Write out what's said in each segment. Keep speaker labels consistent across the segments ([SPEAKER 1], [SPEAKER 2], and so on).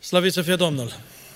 [SPEAKER 1] Slăvit să fie Domnul!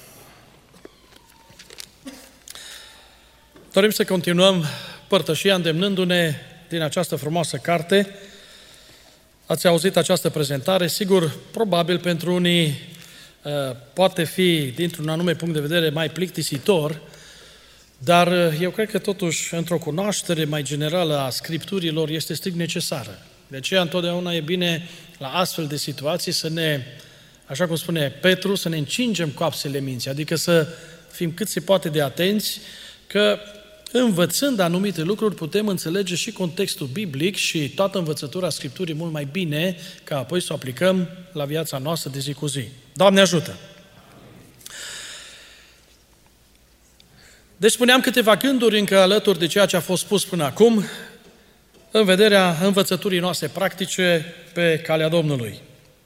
[SPEAKER 1] Dorim să continuăm părtășia îndemnându-ne din această frumoasă carte. Ați auzit această prezentare, sigur, probabil pentru unii poate fi, dintr-un anume punct de vedere, mai plictisitor, dar eu cred că totuși, într-o cunoaștere mai generală a Scripturilor, este strict necesară. De aceea, întotdeauna e bine la astfel de situații să ne, așa cum spune Petru, să ne încingem coapsele minții, adică să fim cât se poate de atenți, că învățând anumite lucruri putem înțelege și contextul biblic și toată învățătura Scripturii mult mai bine, ca apoi să o aplicăm la viața noastră de zi cu zi. Doamne ajută! Deci spuneam câteva gânduri încă alături de ceea ce a fost spus până acum, în vederea învățăturii noastre practice pe calea Domnului.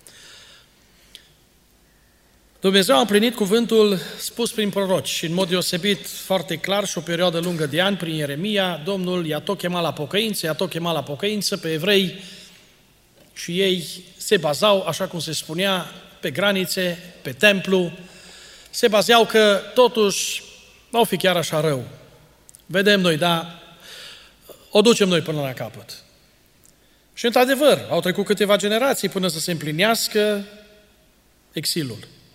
[SPEAKER 1] Dumnezeu a împlinit cuvântul spus prin proroci și în mod deosebit foarte clar și o perioadă lungă de ani prin Ieremia, Domnul i-a tot chemat la pocăință, pe evrei și ei se bazau, așa cum se spunea, pe granițe, pe templu, se bazeau că totuși nu o fi chiar așa rău. Vedem noi, da, o ducem noi până la capăt. Și într-adevăr, au trecut câteva generații până să se împlinească exilul.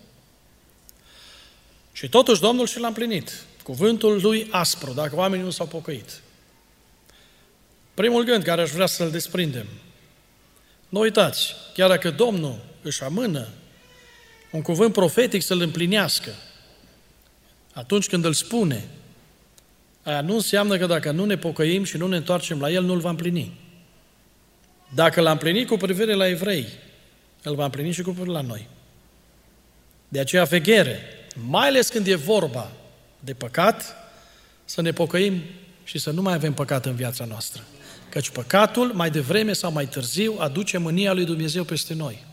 [SPEAKER 1] Și totuși Domnul și l-a împlinit. Cuvântul lui aspru, dacă oamenii nu s-au pocăit. Primul gând care aș vrea să-l desprindem. Nu uitați, chiar dacă Domnul își amână un cuvânt profetic să-l împlinească, atunci când îl spune, aia nu înseamnă că dacă nu ne pocăim și nu ne întoarcem la el, nu-l va împlini. Dacă l-a împlinit cu privire la evrei, îl va împlini și cu privire la noi. De aceea veghere, mai ales când e vorba de păcat, să ne pocăim și să nu mai avem păcat în viața noastră. Căci păcatul, mai devreme sau mai târziu, aduce mânia lui Dumnezeu peste noi.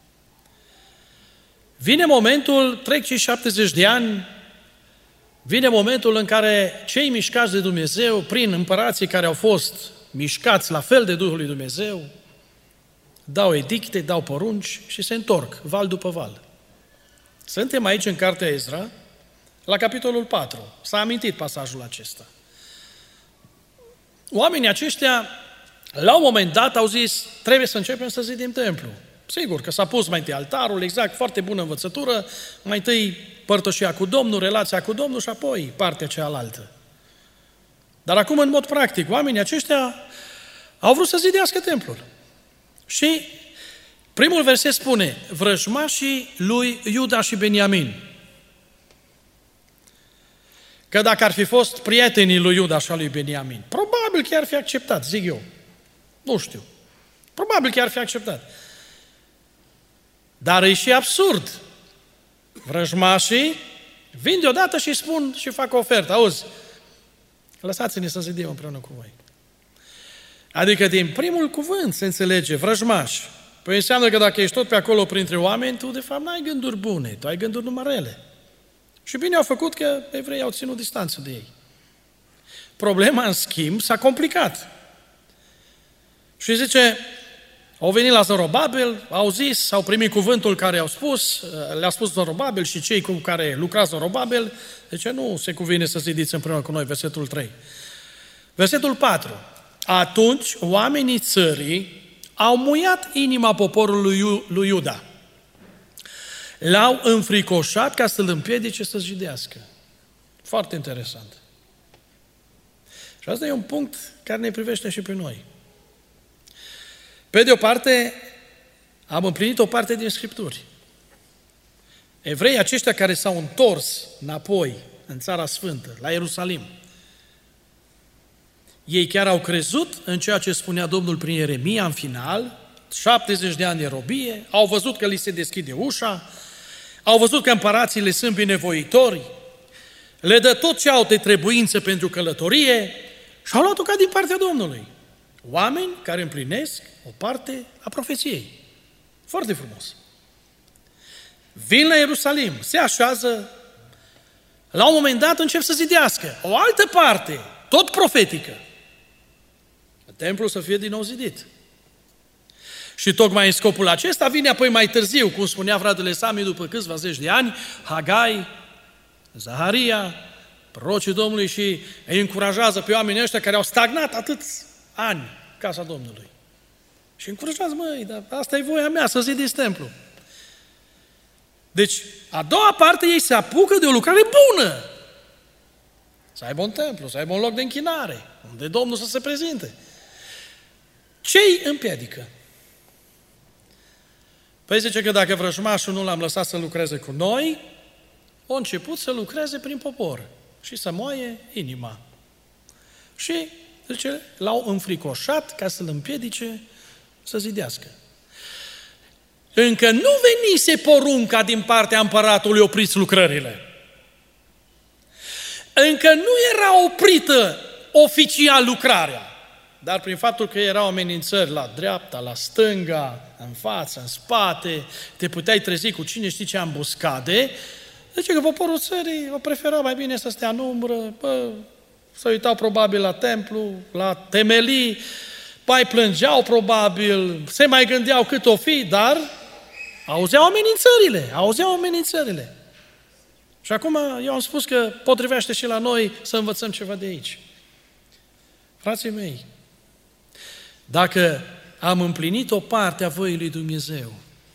[SPEAKER 1] Vine momentul, trec cei 70 de ani, vine momentul în care cei mișcați de Dumnezeu, prin împărații care au fost mișcați la fel de Duhul lui Dumnezeu, dau edicte, dau porunci și se întorc, val după val. Suntem aici în Cartea Ezra, la capitolul 4. S-a amintit pasajul acesta. Oamenii aceștia, la un moment dat, au zis, trebuie să începem să zidim templu. Sigur că s-a pus mai întâi altarul, exact, foarte bună învățătură, mai întâi părtășia cu Domnul, relația cu Domnul și apoi partea cealaltă. Dar acum, în mod practic, oamenii aceștia au vrut să zidească templul. Și primul verset spune, vrăjmașii lui Iuda și Beniamin. Că dacă ar fi fost prietenii lui Iuda și a lui Beniamin, probabil că ar fi acceptat, zic eu. Nu știu. Probabil că ar fi acceptat. Dar e și absurd. Vrăjmașii vin deodată și spun și fac o ofertă. Auzi, lăsați-ne să zidim împreună cu voi. Adică din primul cuvânt se înțelege, vrăjmaș. Păi înseamnă că dacă ești tot pe acolo printre oameni, tu de fapt n-ai gânduri bune, tu ai gânduri numai rele. Și bine au făcut că evreii au ținut distanță de ei. Problema, în schimb, s-a complicat. Și zice, au venit la Zorobabel, au zis, au primit cuvântul care au spus, le-a spus Zorobabel și cei cu care lucra Zorobabel, zice, nu se cuvine să zidiți împreună cu noi, versetul 3. Versetul 4. Atunci, oamenii țării au muiat inima poporului lui Iuda. L-au înfricoșat ca să-l împiedice să zidească. Foarte interesant. Și asta e un punct care ne privește și pe noi. Pe de o parte, am împlinit o parte din Scripturi. Evreii aceștia care s-au întors înapoi în Țara Sfântă, la Ierusalim, ei chiar au crezut în ceea ce spunea Domnul prin Ieremia în final, 70 de ani de robie, au văzut că li se deschide ușa, au văzut că împărații le sunt binevoitori, le dă tot ce au de trebuință pentru călătorie și au luat-o ca din partea Domnului. Oameni care împlinesc o parte a profeției. Foarte frumos. Vin la Ierusalim, se așează, la un moment dat încep să zidească. O altă parte, tot profetică. Templul să fie din nou zidit. Și tocmai în scopul acesta vine apoi mai târziu, cum spunea fratele Sami, după câțiva zeci de ani, Hagai, Zaharia, prorocii Domnului, și îi încurajează pe oamenii ăștia care au stagnat atâți ani casa Domnului. Și încurajează, măi, dar asta e voia mea, să zidiți templu. Deci, a doua parte, ei se apucă de o lucrare bună. Să aibă un templu, să aibă un loc de închinare, unde Domnul să se prezinte. Ce îi împiedică? Păi zice că dacă vrăjmașul nu l-am lăsat să lucreze cu noi, a început să lucreze prin popor și să moaie inima. Și, zice, l-au înfricoșat ca să-l împiedice să zidească. Încă nu venise porunca din partea împăratului, opriți lucrările. Încă nu era oprită oficial lucrarea, dar prin faptul că erau amenințări la dreapta, la stânga, în față, în spate, te puteai trezi cu cine știe ce ambuscade, zice că poporul țării o prefera mai bine să stea în umbră, să uitau probabil la templu, la temelii, mai plângeau probabil, se mai gândeau cât o fi, dar auzeau amenințările. Și acum eu am spus că potrivește și la noi să învățăm ceva de aici. Frații mei, dacă am împlinit o parte a voii lui Dumnezeu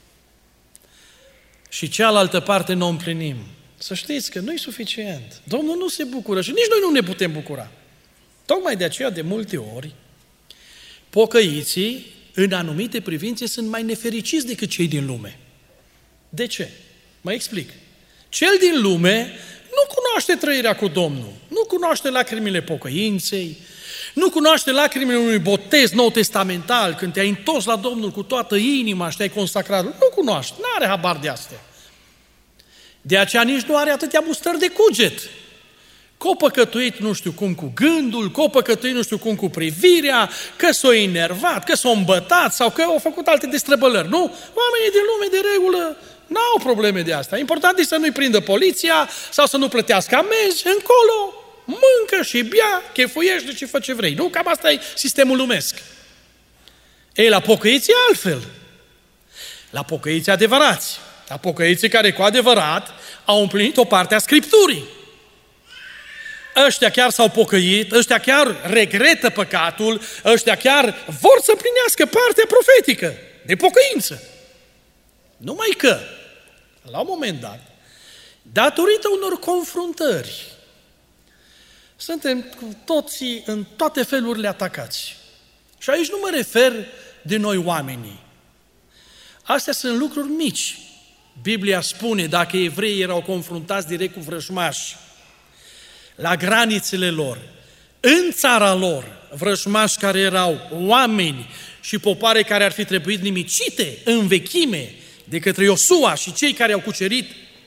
[SPEAKER 1] și cealaltă parte nu o împlinim, să știți că nu e suficient. Domnul nu se bucură și nici noi nu ne putem bucura. Tocmai de aceea, de multe ori, pocăiții, în anumite privințe, sunt mai nefericiți decât cei din lume. De ce? Mă explic. Cel din lume nu cunoaște trăirea cu Domnul, nu cunoaște lacrimile pocăinței, nu cunoaște lacrimile unui botez nou-testamental, când te-ai întors la Domnul cu toată inima și te-ai consacrat. Nu cunoaște, nu are habar de astea. De aceea nici nu are atâtea mustări de cuget. Că-o păcătuit nu știu cum cu gândul, că-o păcătuit nu știu cum cu privirea, că s-o enervat, că s-o îmbătat sau că au făcut alte destrăbălări. Nu? Oamenii din lume de regulă n-au probleme de asta. Important e să nu-i prindă poliția sau să nu plătească amenzi, încolo mâncă și bea, chefuiește și fă ce vrei. Nu? Cam asta e sistemul lumesc. Ei, la pocăiții altfel. La pocăiții adevărați. La pocăiții care cu adevărat au împlinit o parte a Scripturii. Ăștia chiar s-au pocăit, ăștia chiar regretă păcatul, ăștia chiar vor să împlinească partea profetică de pocăință. Numai că, la un moment dat, datorită unor confruntări, suntem cu toții în toate felurile atacați. Și aici nu mă refer de noi oamenii. Astea sunt lucruri mici. Biblia spune, dacă evreii erau confruntați direct cu vrăjmași, la granițele lor, în țara lor, vrăjmași care erau oameni și popoare care ar fi trebuit nimicite în vechime de către Iosua și cei care au cucerit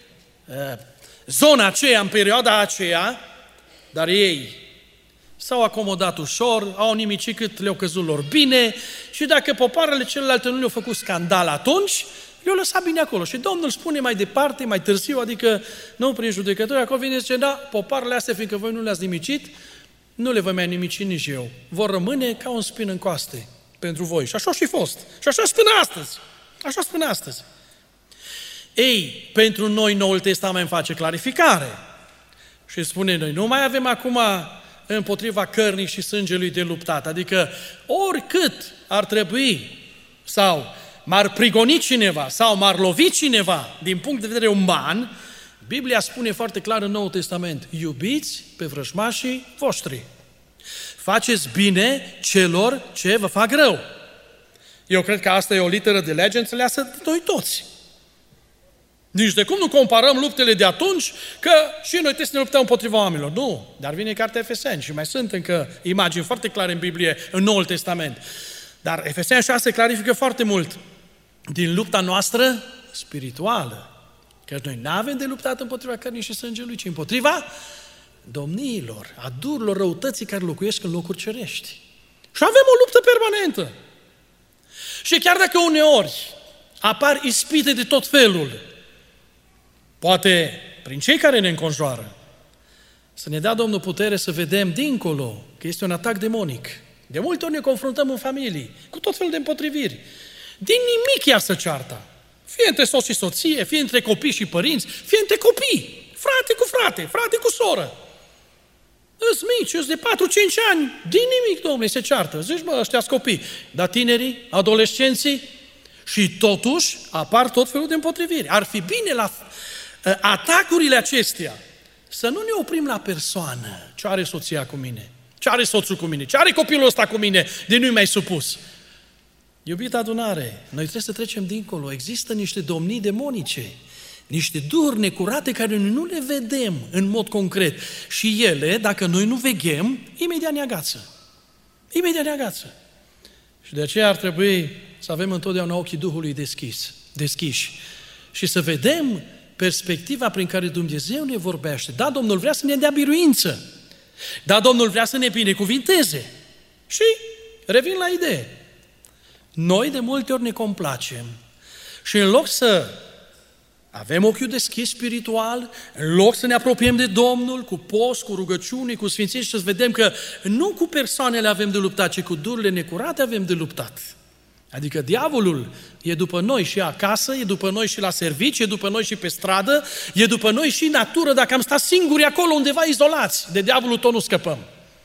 [SPEAKER 1] zona aceea în perioada aceea, dar ei s-au acomodat ușor, au nimicit cât le-au căzut lor bine și dacă popoarele celelalte nu le-au făcut scandal atunci, le-au lăsat bine acolo. Și Domnul spune mai departe, mai târziu, adică nu prin judecători, acolo vine și zice, da, popoarele astea, fiindcă voi nu le-ați nimicit, nu le voi mai nimici nici eu. Vor rămâne ca un spin în coaste pentru voi. Și așa și fost. Și așa spune astăzi. Așa spune astăzi. Ei, pentru noi Noul Testament face clarificare. Și spune, noi nu mai avem acum împotriva cărnii și sângelui de luptat. Adică oricât ar trebui sau m-ar prigoni cineva sau m-ar lovi cineva din punct de vedere uman, Biblia spune foarte clar în Noul Testament, iubiți pe vrăjmașii voștri. Faceți bine celor ce vă fac rău. Eu cred că asta e o literă de lege înțeleasă de noi toți. Nici de cum nu comparăm luptele de atunci, că și noi trebuie să ne luptăm împotriva oamenilor. Nu, dar vine cartea Efeseni și mai sunt încă imagini foarte clare în Biblie, în Noul Testament. Dar Efeseni 6 clarifică foarte mult din lupta noastră spirituală. Că noi nu avem de luptat împotriva cărnii și sângelui, ci împotriva domniilor, a durilor răutății care locuiesc în locuri cerești. Și avem o luptă permanentă. Și chiar dacă uneori apar ispite de tot felul, poate prin cei care ne înconjoară, să ne dea Domnul putere să vedem dincolo că este un atac demonic. De multe ori ne confruntăm în familii cu tot felul de împotriviri. Din nimic ea se ceartă. Fie între soț și soție, fie între copii și părinți, fie între copii. Frate cu frate, frate cu soră. Îs mici, îs de 4-5 ani, din nimic, domnule, se ceartă. Zici, bă, ăștia-s copii. Dar tinerii, adolescenții, și totuși apar tot felul de împotriviri. Ar fi bine la atacurile acestea să nu ne oprim la persoană. Ce are soția cu mine? Ce are soțul cu mine? Ce are copilul ăsta cu mine de nu-i mai supus? Iubită adunare, noi trebuie să trecem dincolo. Există niște domnii demonice, niște duhuri necurate care noi nu le vedem în mod concret. Și ele, dacă noi nu veghem, imediat ne agață. Imediat ne agață. Și de aceea ar trebui să avem întotdeauna ochii Duhului deschiși și să vedem perspectiva prin care Dumnezeu ne vorbește. Da, Domnul vrea să ne dea biruință. Da, Domnul vrea să ne binecuvinteze. Și revin la idee. Noi de multe ori ne complacem și în loc să avem ochiul deschis spiritual, în loc să ne apropiem de Domnul cu post, cu rugăciune, cu sfințenie și să vedem că nu cu persoanele avem de luptat, ci cu duhurile necurate avem de luptat. Adică diavolul e după noi și acasă, e după noi și la serviciu, e după noi și pe stradă, e după noi și în natură, dacă am stat singuri acolo undeva izolați. De diavolul tot nu scăpăm.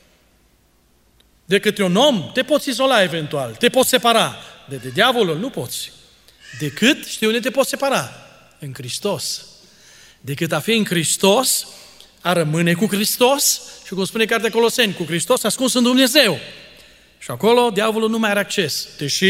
[SPEAKER 1] De câte un om te poți izola eventual, te poți separa. De diavolul nu poți. Decât, știi unde te poți separa? În Hristos. Decât a fi în Hristos, a rămâne cu Hristos și cum spune cartea Coloseni, cu Hristos ascuns în Dumnezeu. Și acolo diavolul nu mai are acces.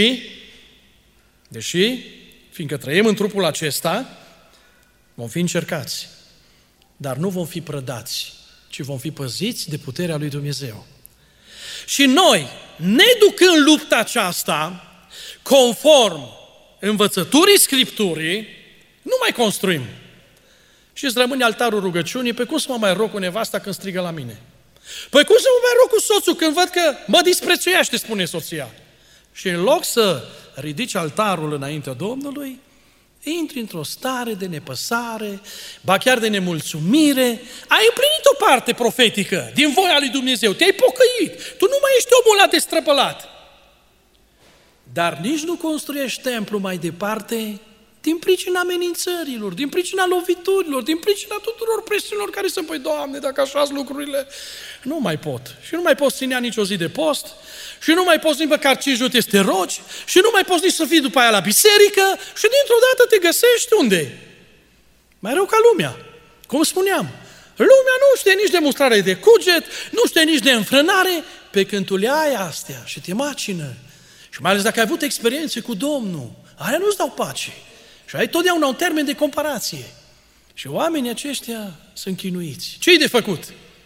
[SPEAKER 1] Deși, fiindcă trăim în trupul acesta, vom fi încercați. Dar nu vom fi prădați, ci vom fi păziți de puterea lui Dumnezeu. Și noi, neducând lupta aceasta, conform învățăturii Scripturii, nu mai construim. Și îți rămâne altarul rugăciunii, pe cum să mă mai rog cu nevasta când strigă la mine? Păi cum să mă mai rog cu soțul când văd că mă disprețuiește, spune soția? Și în loc să ridici altarul înaintea Domnului, intri într-o stare de nepăsare, ba chiar de nemulțumire, ai împlinit o parte profetică din voia lui Dumnezeu, te-ai pocăit, tu nu mai ești omul ăla destrăpălat. Dar nici nu construiești templu mai departe din pricina amenințărilor, din pricina loviturilor, din pricina tuturor presiunilor care sunt, păi, Doamne, dacă așa-s lucrurile, nu mai pot. Și nu mai poți ținea nici o zi de post, și nu mai poți nici măcar 5 minute să te rogi, și nu mai poți nici să fii după aia la biserică, și dintr-o dată te găsești unde? Mai rău ca lumea. Cum spuneam, lumea nu știe nici de mustrare de cuget, nu știe nici de înfrânare, pe când tu le ai astea și te macină. Și mai ales dacă ai avut experiențe cu Domnul, aia nu-ți dau pace. Și ai totdeauna un termen de comparație. Și oamenii aceștia sunt chinuiți. Ce-i de făcut?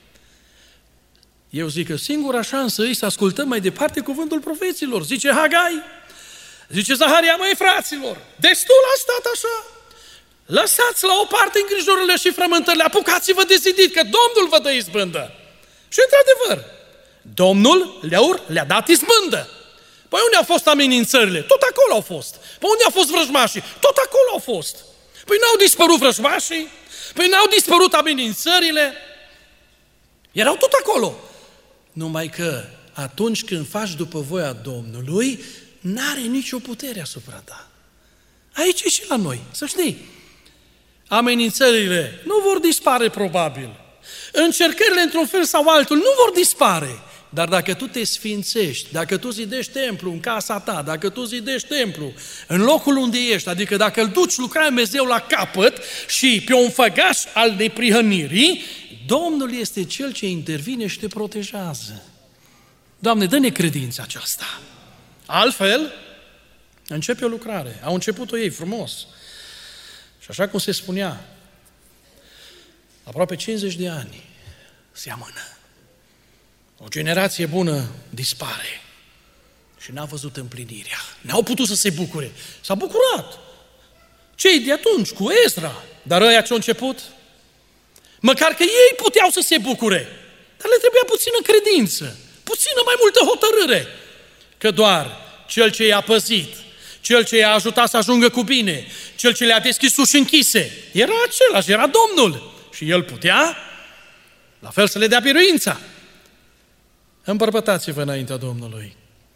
[SPEAKER 1] Eu zic că singura șansă e să ascultăm mai departe cuvântul profeților. Zice Hagai, zice Zaharia, măi fraților, destul a stat așa. Lăsați la o parte îngrijorările și frământările, apucați-vă de zidit, că Domnul vă dă izbândă. Și într-adevăr, Domnul le-a dat izbândă. Păi unde au fost amenințările? Tot acolo au fost. Păi unde au fost vrăjmașii? Tot acolo au fost. Păi n-au dispărut vrăjmașii? Păi n-au dispărut amenințările? Erau tot acolo. Numai că atunci când faci după voia Domnului, n-are nicio putere asupra ta. Aici e și la noi, să știi. Amenințările nu vor dispare probabil. Încercările într-un fel sau altul nu vor dispare. Dar dacă tu te sfințești, dacă tu zidești templu în casa ta, dacă tu zidești templu în locul unde ești, adică dacă îl duci lucrarea Dumnezeu la capăt și pe un făgaș al neprihănirii, Domnul este Cel ce intervine și te protejează. Doamne, dă-ne credința aceasta. Altfel, începe o lucrare. Au început-o ei frumos. Și așa cum se spunea, aproape 50 de ani se amână. O generație bună dispare și n-a văzut împlinirea. N-au putut să se bucure. S-a bucurat. Cei de atunci, cu Ezra. Dar ăia ce-au început? Măcar că ei puteau să se bucure. Dar le trebuia puțină credință, puțină mai multă hotărâre. Că doar Cel ce i-a păzit, Cel ce i-a ajutat să ajungă cu bine, Cel ce le-a deschis uși închise, era același, era Domnul. Și El putea, la fel, să le dea biruința. Îmbărbătați-vă înaintea Domnului.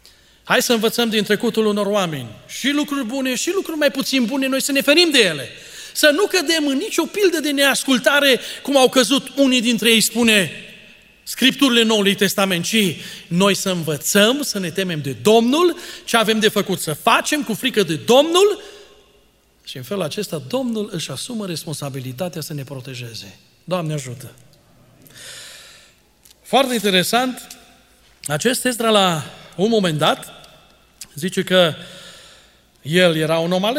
[SPEAKER 1] Hai să învățăm din trecutul unor oameni. Și lucruri bune, și lucruri mai puțin bune, noi să ne ferim de ele. Să nu cădem în nicio pildă de neascultare, cum au căzut unii dintre ei, spune Scripturile Noului Testament, ci noi să învățăm, să ne temem de Domnul, ce avem de făcut să facem cu frică de Domnul și în felul acesta Domnul își asumă responsabilitatea să ne protejeze. Doamne ajută! Foarte interesant, acest Ezra la un moment dat zice că el era un om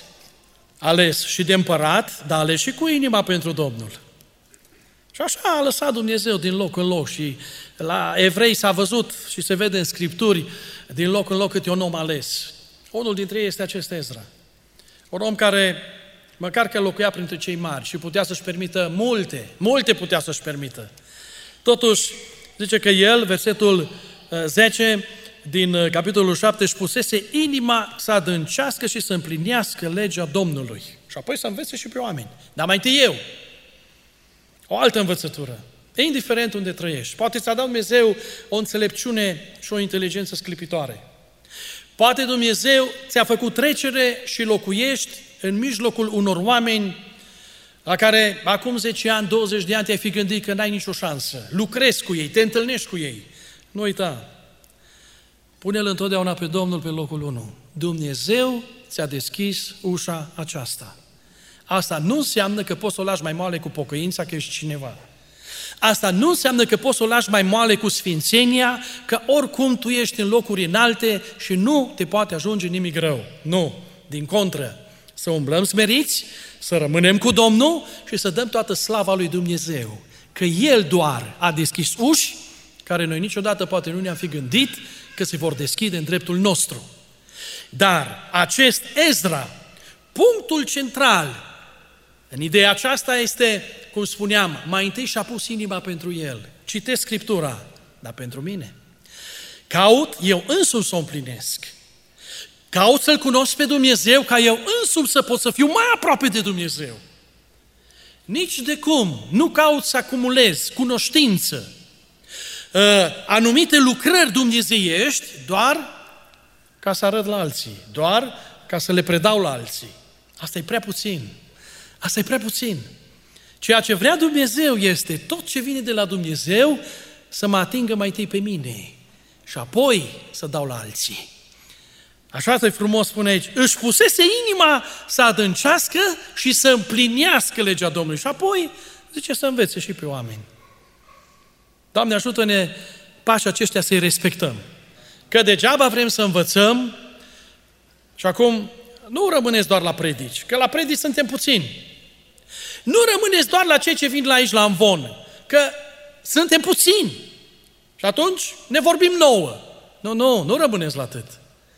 [SPEAKER 1] ales și de împărat, dar ales și cu inima pentru Domnul. Și așa a lăsat Dumnezeu din loc în loc și la evrei s-a văzut și se vede în Scripturi din loc în loc câte un om ales. Unul dintre ei este acest Ezra. Un om care, măcar că locuia printre cei mari și putea să-și permită multe putea să-și permită. Totuși, zice că el, versetul 10 din capitolul 7, își pusese inima să adâncească și să împlinească legea Domnului. Și apoi să învețe și pe oameni. Dar mai întâi eu. O altă învățătură. Indiferent unde trăiești. Poate ți-a dat Dumnezeu o înțelepciune și o inteligență sclipitoare. Poate Dumnezeu ți-a făcut trecere și locuiești în mijlocul unor oameni la care acum 10 ani, 20 de ani te-ai fi gândit că n-ai nicio șansă. Lucrezi cu ei, te întâlnești cu ei. Nu uita. Pune-L întotdeauna pe Domnul pe locul 1. Dumnezeu ți-a deschis ușa aceasta. Asta nu înseamnă că poți să o lași mai moale cu pocăința, că ești cineva. Asta nu înseamnă că poți să o lași mai moale cu sfințenia, că oricum tu ești în locuri înalte și nu te poate ajunge nimic rău. Nu, din contră, să umblăm smeriți, să rămânem cu Domnul și să dăm toată slava lui Dumnezeu. Că El doar a deschis uși care noi niciodată poate nu ne-am fi gândit că se vor deschide în dreptul nostru. Dar acest Ezra, punctul central în ideea aceasta este, cum spuneam, mai întâi și-a pus inima pentru el. Citesc Scriptura, dar pentru mine. Caut eu însumi să o împlinesc. Caut să-L cunosc pe Dumnezeu ca eu însumi să pot să fiu mai aproape de Dumnezeu. Nici de cum nu caut să acumulez cunoștință, anumite lucrări dumnezeiești doar ca să arăt la alții, doar ca să le predau la alții. Asta e prea puțin. Asta e prea puțin. Ceea ce vrea Dumnezeu este tot ce vine de la Dumnezeu să mă atingă mai întâi pe mine și apoi să dau la alții. Așa de frumos spune aici, își pusese inima să adâncească și să împlinească legea Domnului și apoi zice să învețe și pe oameni. Doamne, ajută-ne pașii aceștia să-i respectăm. Că degeaba vrem să învățăm și acum nu rămâneți doar la predici, că la predici suntem puțini. Nu rămâneți doar la cei ce vin la aici la amvon, că suntem puțini. Și atunci ne vorbim nouă. Nu rămâneți la atât.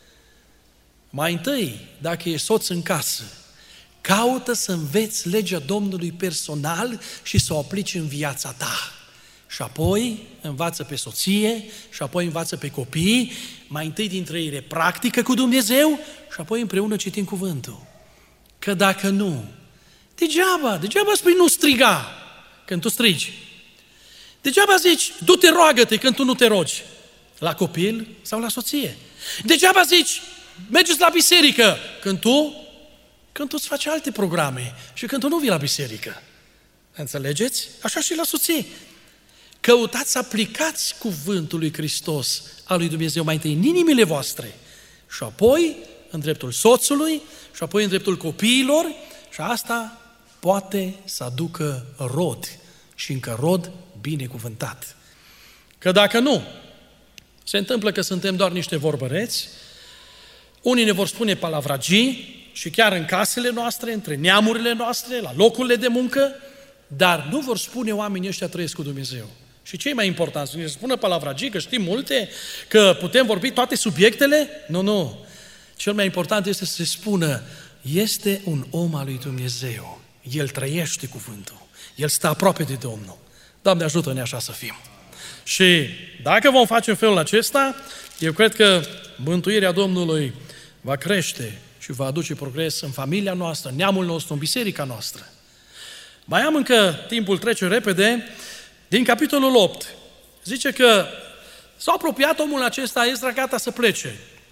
[SPEAKER 1] Mai întâi, dacă ești soț în casă, caută să înveți legea Domnului personal și să o aplici în viața ta. Și apoi învață pe soție, și apoi învață pe copii, mai întâi dintre ei practică cu Dumnezeu și apoi împreună citim cuvântul. Că dacă nu, degeaba spui nu striga când tu strigi. Degeaba zici, du-te roagă-te când tu nu te rogi. La copil sau la soție. Degeaba zici, mergeți la biserică când tu îți faci alte programe și când tu nu vii la biserică. Înțelegeți? Așa și la soție. Căutați să aplicați cuvântul lui Hristos, al lui Dumnezeu, mai întâi în inimile voastre și apoi în dreptul soțului și apoi în dreptul copiilor și asta poate să aducă rod și încă rod binecuvântat. Că dacă nu, se întâmplă că suntem doar niște vorbăreți, unii ne vor spune palavragii și chiar în casele noastre, între neamurile noastre, la locurile de muncă, dar nu vor spune oamenii ăștia trăiesc cu Dumnezeu. Și ce e mai important? Să ne spună palavragii, că știm multe, că putem vorbi toate subiectele? Nu. Cel mai important este să se spună, este un om al lui Dumnezeu. El trăiește cuvântul. El stă aproape de Domnul. Doamne, ajută-ne așa să fim. Și dacă vom face în felul acesta, eu cred că mântuirea Domnului va crește și va aduce progres în familia noastră, în neamul nostru, în biserica noastră. Mai am încă, timpul trece repede, din capitolul 8. Zice că s-a apropiat omul acesta, Ezra, gata să plece.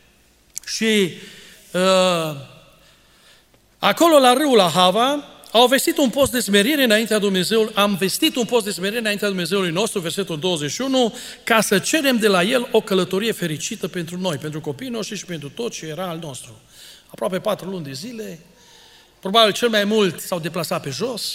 [SPEAKER 1] Și acolo la râul Ahava au vestit un post de smerire înaintea Dumnezeului, am vestit un post de smerire înaintea Dumnezeului nostru, versetul 21, ca să cerem de la El o călătorie fericită pentru noi, pentru copiii noștri și pentru tot ce era al nostru. Aproape 4 luni de zile, probabil cel mai mult s-au deplasat pe jos,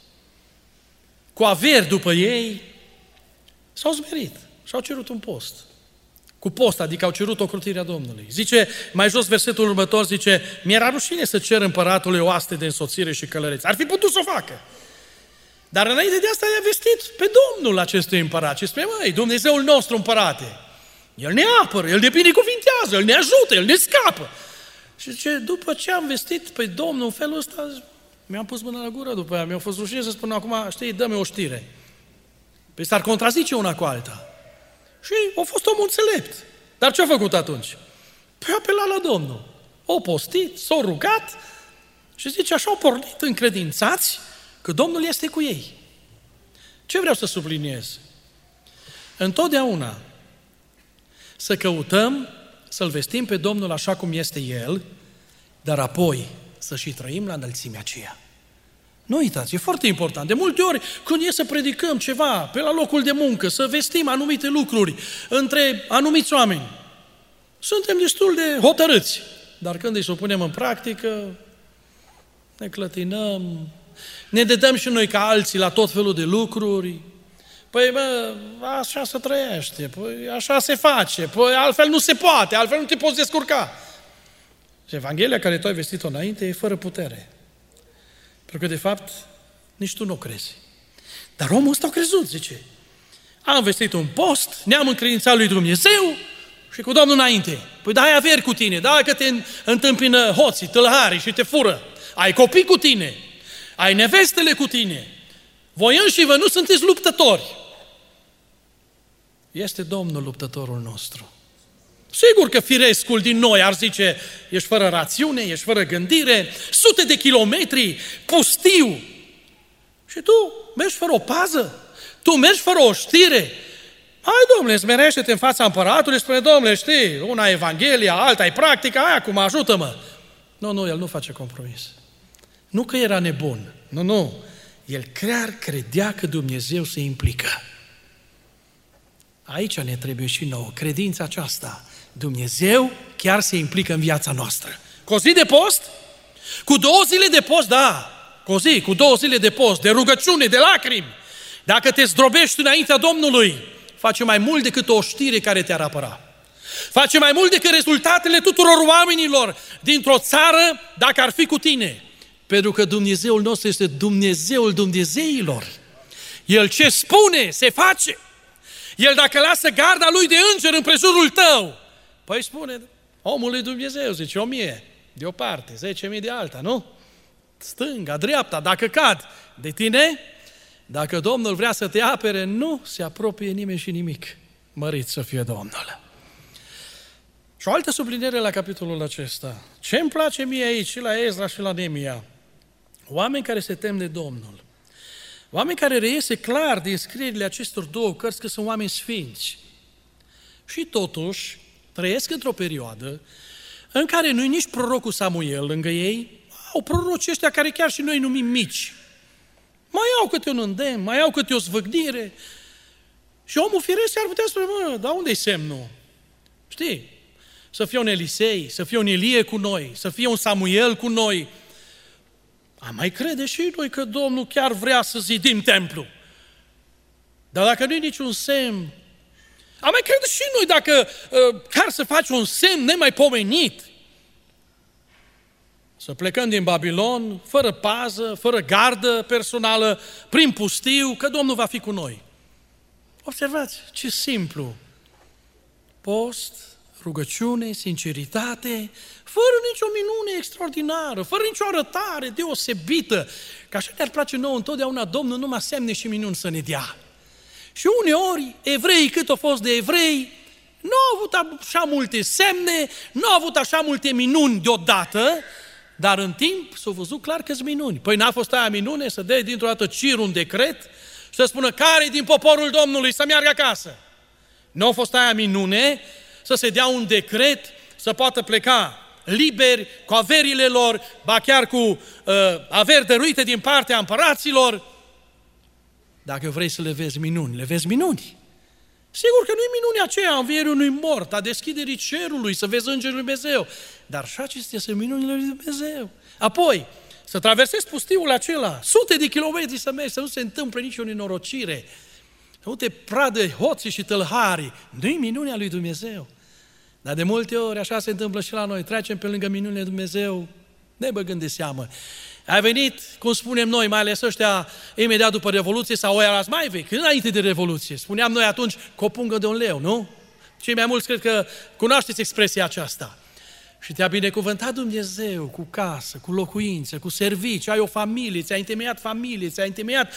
[SPEAKER 1] cu averi după ei, s-au smerit și au cerut un post. Cu post, adică au cerut ocrotirea Domnului. Zice, mai jos versetul următor, zice, mi-era rușine să cer împăratului oaste de însoțire și călăreți. Ar fi putut să o facă. Dar înainte de asta i-a vestit pe Domnul acestui împărat și spune, măi, Dumnezeul nostru împărate, El ne apără, El ne binecuvintează, El ne ajută, El ne scapă. Și zice, după ce am vestit pe Domnul în felul ăsta, mi-am pus mâna la gură după aia, mi-a fost rușine să spun acum, știi, dă-mi o știre. Păi s-ar contrazice una cu alta. Și a fost omul înțelept. Dar ce a făcut atunci? Păi a apelat la Domnul. O postit, s-a rugat și zice, așa au pornit încredințați că Domnul este cu ei. Ce vreau să subliniez? Întotdeauna să căutăm să-L vestim pe Domnul așa cum este El, dar apoi să și trăim la înălțimea aceea. Nu uitați, e foarte important. De multe ori, când e să predicăm ceva pe la locul de muncă, să vestim anumite lucruri între anumiți oameni, suntem destul de hotărâți. Dar când îi să o punem în practică, ne clătinăm, ne dedăm și noi ca alții la tot felul de lucruri. Păi, bă, așa se trăiește, păi, așa se face, păi, altfel nu se poate, altfel nu te poți descurca. Și Evanghelia care tu ai vestit-o înainte e fără putere. Pentru că, de fapt, nici tu nu o crezi. Dar omul ăsta a crezut, zice. Am vestit un post, ne-am încredințat lui Dumnezeu și cu Domnul înainte. Păi da, ai averi cu tine, da, că te întâmpină hoții, tâlharii și te fură. Ai copii cu tine, ai nevestele cu tine. Voi înși vă nu sunteți luptători. Este Domnul luptătorul nostru. Sigur că firescul din noi ar zice, ești fără rațiune, ești fără gândire, sute de kilometri, pustiu. Și tu mergi fără o pază, tu mergi fără o știre. Hai, Domnule, smerește-te în fața împăratului, spune, Domnule, știi, una e Evanghelia, alta e practica, aia acum ajută-mă. Nu, el nu face compromis. Nu că era nebun, nu. El chiar credea că Dumnezeu se implică. Aici ne trebuie și nouă credința aceasta. Dumnezeu chiar se implică în viața noastră. Cu o zi de post? Cu 2 zile de post, da. Cu 2 zile de post, de rugăciune, de lacrimi. Dacă te zdrobești înaintea Domnului, face mai mult decât o știre care te-ar apăra. Face mai mult decât rezultatele tuturor oamenilor dintr-o țară, dacă ar fi cu tine. Pentru că Dumnezeul nostru este Dumnezeul Dumnezeilor. El ce spune, se face. El dacă lasă garda lui de înger împrejurul tău, păi spune, omul lui Dumnezeu, zice, 1000 de o parte, 10.000 de alta, nu? Stânga, dreapta, dacă cad de tine, dacă Domnul vrea să te apere, nu se apropie nimeni și nimic. Mărit să fie Domnul. Și o altă subliniere la capitolul acesta. Ce îmi place mie aici, și la Ezra și la Neemia? Oameni care se tem de Domnul. Oameni care reiese clar din scrierile acestor 2 cărți că sunt oameni sfinți. Și totuși trăiesc într-o perioadă în care nu-i nici prorocul Samuel lângă ei, au prorocii ăștia care chiar și noi numim mici. Mai au câte un îndemn, mai au câte o zvâgnire. Și omul firesc ar putea spune, dar unde-i semnul? Știi? Să fie un Elisei, să fie un Ilie cu noi, să fie un Samuel cu noi. Am mai crede și noi că Domnul chiar vrea să zidim templu. Dar dacă nu-i niciun semn, am mai crede și noi dacă chiar să faci un semn nemaipomenit. Să plecăm din Babilon, fără pază, fără gardă personală, prin pustiu, că Domnul va fi cu noi. Observați ce simplu. Post, rugăciune, sinceritate, fără nicio minune extraordinară, fără nicio arătare deosebită, că așa ne-ar place nouă întotdeauna Domnul numai semne și minuni să ne dea. Și uneori, evreii cât au fost de evrei, nu au avut așa multe semne, nu au avut așa multe minuni deodată, dar în timp s-au văzut clar că-s minuni. Păi n-a fost aia minune să dea dintr-o dată Cir un decret și să spună care din poporul Domnului să meargă acasă. Nu a fost aia minune să se dea un decret să poată pleca liberi, cu averile lor, ba chiar cu averi dăruite din partea împăraților. Dacă vrei să le vezi minuni, le vezi minuni. Sigur că nu-i minunea aceea a învierii unui mort, a deschiderii cerului, să vezi Îngerul lui Dumnezeu, dar și acestea sunt minunile lui Dumnezeu. Apoi, să traversezi pustiul acela, sute de kilometri să mergi, să nu se întâmple nicio nenorocire, să nu te pradă hoții și tălharii. Nu-i minunea lui Dumnezeu. Dar de multe ori așa se întâmplă și la noi. Trecem pe lângă minunile lui Dumnezeu, ne băgând de seamă. Ai venit, cum spunem noi, mai ales ăștia imediat după Revoluție sau ăia mai vechi, înainte de Revoluție. Spuneam noi atunci cu o pungă de un leu, nu? Cei mai mulți cred că cunoașteți expresia aceasta. Și te-a binecuvântat Dumnezeu cu casă, cu locuință, cu servicii, ai o familie, ți-a întemeiat familie, ți-a întemeiat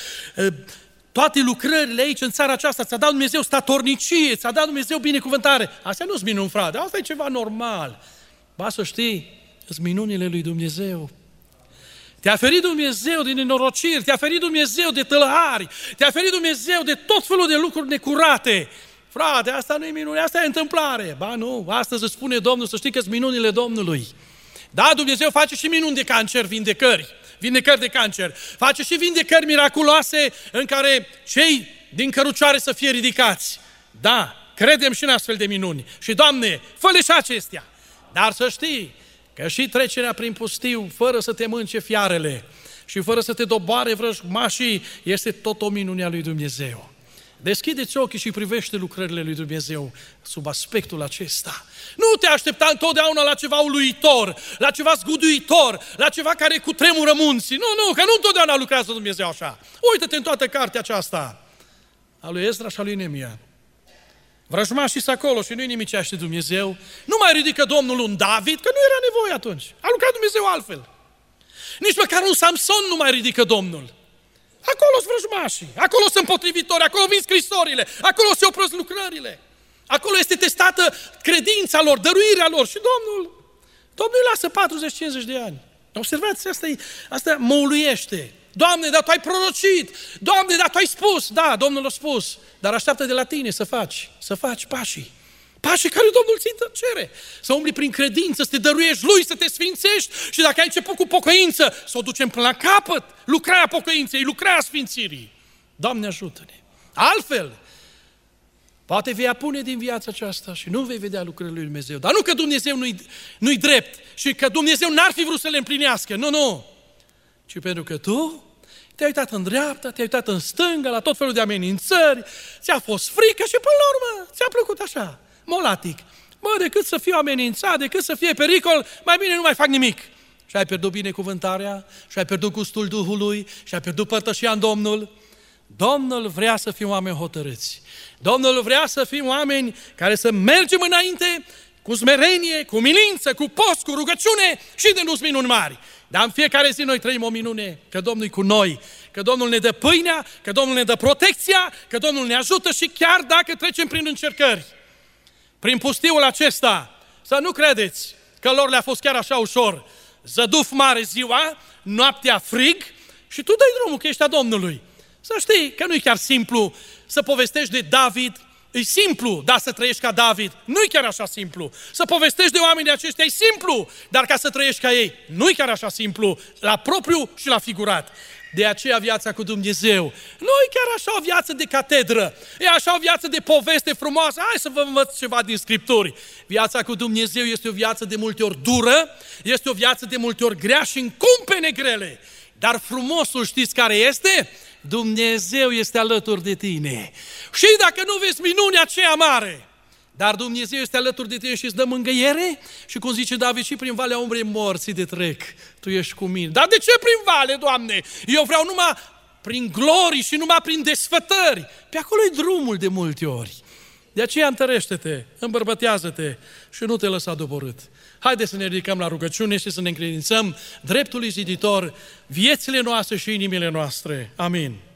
[SPEAKER 1] toate lucrările aici în țara aceasta, ți-a dat Dumnezeu statornicie, ți-a dat Dumnezeu binecuvântare. Astea nu-s minuni, frate, asta e ceva normal. Ba să știi, sunt minunile lui Dumnezeu. Te-a ferit Dumnezeu din nenorociri, te-a ferit Dumnezeu de tălhari, te-a ferit Dumnezeu de tot felul de lucruri necurate. Frate, asta nu e minune, asta e întâmplare. Ba nu, astăzi îți spune Domnul să știi că sunt minunile Domnului. Da, Dumnezeu face și minuni de cancer, vindecări de cancer. Face și vindecări miraculoase în care cei din cărucioare să fie ridicați. Da, credem și în astfel de minuni. Și, Doamne, fă-le și acestea. Dar să știi că și trecerea prin pustiu, fără să te mânce fiarele și fără să te doboare vrăjmașii, este tot o minune a lui Dumnezeu. Deschideți ochii și privește lucrările lui Dumnezeu sub aspectul acesta. Nu te aștepta întotdeauna la ceva uluitor, la ceva zguduitor, la ceva care cutremură munții. Nu, că nu întotdeauna lucrează Dumnezeu așa. Uită-te în toată cartea aceasta a lui Ezra și a lui Neemia. Vrăjmașii sunt acolo și nu-i nimicește Dumnezeu. Nu mai ridică Domnul un David, că nu era nevoie atunci. A lucrat Dumnezeu altfel. Nici măcar un Samson nu mai ridică Domnul. Acolo sunt vrăjmașii, acolo sunt potrivitori, acolo vin scrisorile, acolo se opresc lucrările. Acolo este testată credința lor, dăruirea lor și Domnul îi lasă 40-50 de ani. Observați, asta mă uluiește. Doamne, dar Tu ai prorocit! Doamne, dar Tu ai spus! Da, Domnul a spus, dar așteaptă de la tine să faci pașii. Pașii care Domnul ți cere. Să umbli prin credință, să te dăruiești Lui, să te sfințești și dacă ai început cu pocăință, să o ducem până la capăt. Lucrarea pocăinței, lucrarea sfințirii. Doamne, ajută-ne! Altfel, poate vei apune din viața aceasta și nu vei vedea lucrările lui Dumnezeu. Dar nu că Dumnezeu nu-i drept și că Dumnezeu n-ar fi vrut să le împlinească. Nu. Ci pentru că tu te-ai uitat în dreapta, te-ai uitat în stânga, la tot felul de amenințări, ți-a fost frică și până la urmă ți-a plăcut așa, molatic. Decât să fiu amenințat, decât să fie pericol, mai bine nu mai fac nimic. Și ai pierdut binecuvântarea, și ai pierdut gustul Duhului, și ai pierdut părtășia în Domnul. Domnul vrea să fim oameni hotărâți. Domnul vrea să fim oameni care să mergem înainte cu smerenie, cu milință, cu post, cu rugăciune și de nu-s minuni mari. Dar în fiecare zi noi trăim o minune, că Domnul e cu noi, că Domnul ne dă pâinea, că Domnul ne dă protecția, că Domnul ne ajută și chiar dacă trecem prin încercări, prin pustiul acesta, să nu credeți că lor le-a fost chiar așa ușor. Zăduf mare ziua, noaptea frig și tu dai drumul că ești a Domnului. Să știi că nu e chiar simplu să povestești de David. E simplu, da, să trăiești ca David, nu-i chiar așa simplu. Să povestești de oamenii aceștia e simplu, dar ca să trăiești ca ei, nu-i chiar așa simplu, la propriu și la figurat. De aceea viața cu Dumnezeu nu-i chiar așa o viață de catedră, e așa o viață de poveste frumoasă. Hai să vă învăț ceva din Scripturi. Viața cu Dumnezeu este o viață de multe ori dură, este o viață de multe ori grea și în cumpene grele. Dar frumosul știți care este? Dumnezeu este alături de tine. Și dacă nu vezi minunea aceea mare, dar Dumnezeu este alături de tine și îți dă mângâiere și cum zice David, și prin valea umbrei morții de trec, Tu ești cu mine. Dar de ce prin vale, Doamne? Eu vreau numai prin glorii și numai prin desfătări. Pe acolo e drumul de multe ori. De aceea întărește-te, îmbărbătează-te și nu te lăsa doborât. Haideți să ne ridicăm la rugăciune și să ne încredințăm dreptului ziditor viețile noastre și inimile noastre. Amin.